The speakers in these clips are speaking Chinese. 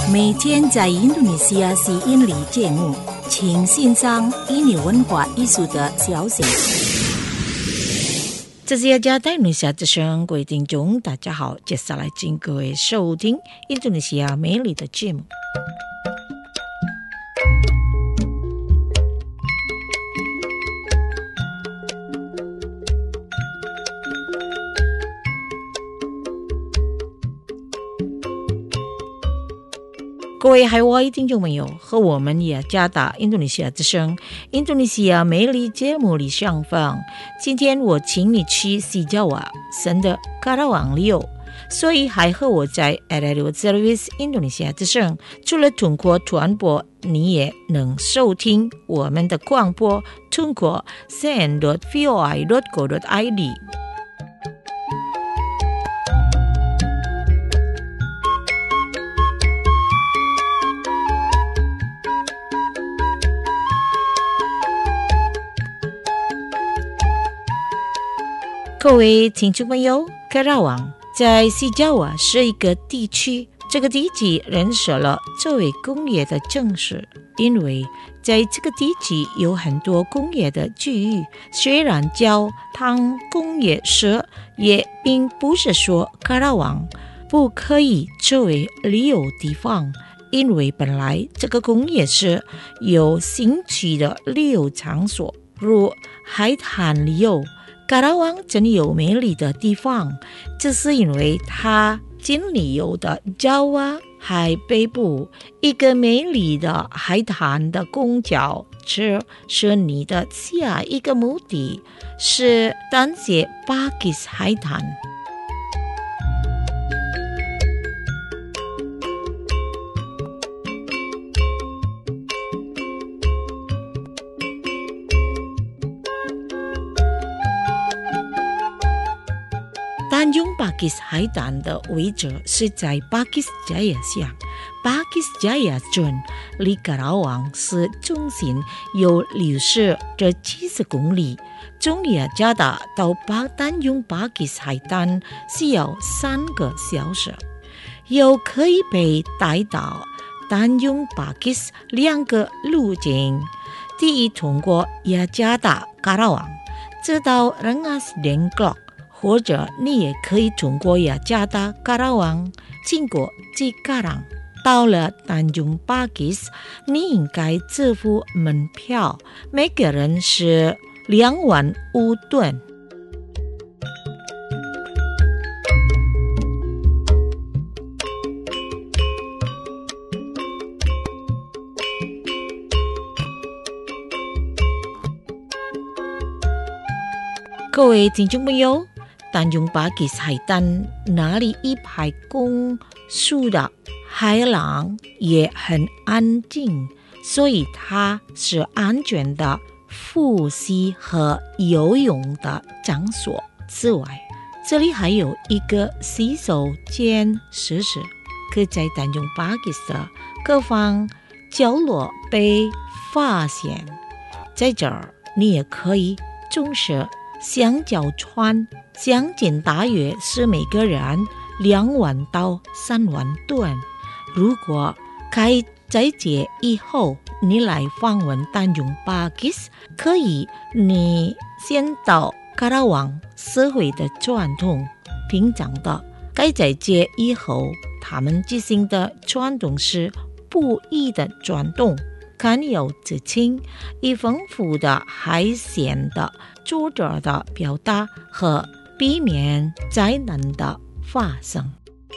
每天在印度尼西亚是印尼节目，请欣赏印尼文化艺术的消息。这是雅加达印度尼西亚之声，各位听众大家好，接下来请各位收听印度尼西亚美丽的节目。各位海外听众朋友，和我们雅加达印度尼西亚之声印度尼西亚美丽节目里相逢。今天我请你去西爪哇省的卡拉旺旅游，所以还和我在 Radio Service 印度尼西亚之声，除了通过传播，你也能收听我们的广播，通过 sen.voi.go.id。各位听众朋友，卡拉旺在西爪哇是一个地区，这个地区认识了作为工业的城市，因为在这个地区有很多工业的区域，虽然叫汤工业市，也并不是说卡拉旺不可以作为旅游地方，因为本来这个工业市有新奇的旅游场所，如海滩旅游。卡拉旺真有美丽的地方，这是因为它经旅游的爪哇海北部一个美丽的海滩的公交车，是你的下一个目的是丹谢巴基斯海滩。丹雍巴基斯海滩的位置是在巴基斯加亚乡，巴基斯加亚镇离卡拉旺市中心有60公里，从雅加达到丹雍巴基斯海滩需要3个小时，又可以被带到丹雍巴基斯2个路径，第一通过雅加达卡拉旺直到Rengas Dengklok，或者你也可以通过雅加达卡拉旺经过吉卡朗，到了丹雍巴基斯，你应该支付门票，每个人是2.5元。各位听众朋友，丹雍巴基斯海滩那里一排公树的海浪也很安静，所以它是安全的呼吸和游泳的场所。此外，这里还有一个洗手间设施，可在丹雍巴基斯的各方角落被发现。在这儿，你也可以种植香蕉船，奖金大约是每个人2万到3万吨。如果开斋节以后你来访问丹雍巴基斯，可以你先到卡拉旺社会的传统平常的开斋节以后，他们进行的传统是不一的传统，看有之情以丰富的海鲜的作者的表达和避免灾难的发生。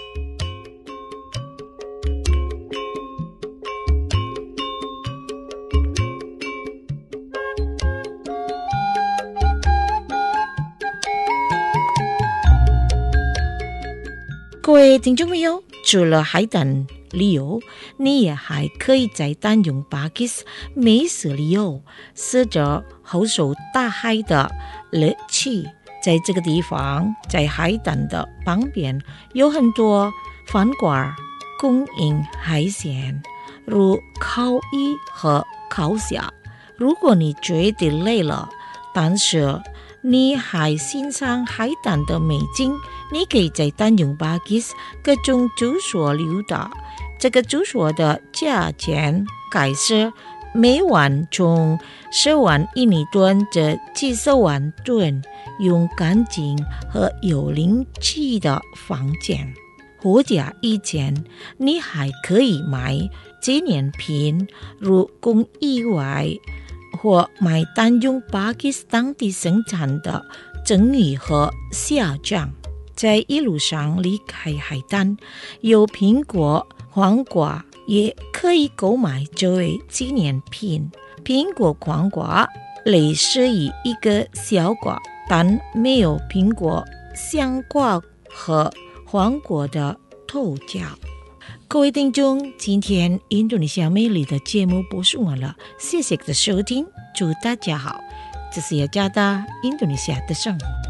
各位听众朋友，除了海滩旅游，你也还可以在丹雍巴基斯美食旅游，试着好受大海的乐趣。在这个地方，在海滩的旁边有很多饭馆供应海鲜，如烤鱼和烤虾。如果你觉得累了，但是你还欣赏海滩的美景，你可以在丹雍巴基斯各种住所溜达， 这个住所的价钱改是每晚从10万印尼盾至70万盾，用干净和有灵气的房间。或者以前你还可以买纪念品，如公意外或买单用巴基斯坦地生产的蒸鱼和虾酱。在一路上离开海滩，有苹果、黄瓜，也可以购买作为纪念品。苹果、黄瓜类似于一个小瓜，但没有苹果、香瓜和黄果的头角。各位听众，今天印度尼西亚魅力的节目播送完了，谢谢的收听，祝大家好，这是雅加达印度尼西亚的生活。